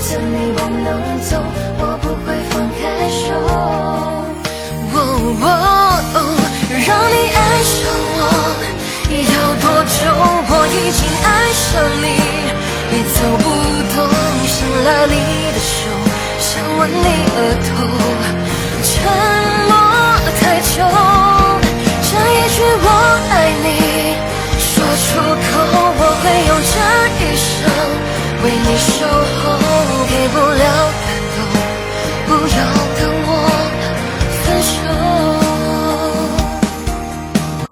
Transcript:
着你不能走，我不会放开手。让你爱上我要多久？我已经爱上你，你走不动，想拉你的手，想吻你额头，沉默太久，这一句我爱你说出口，我会用这一生为你守候，给不了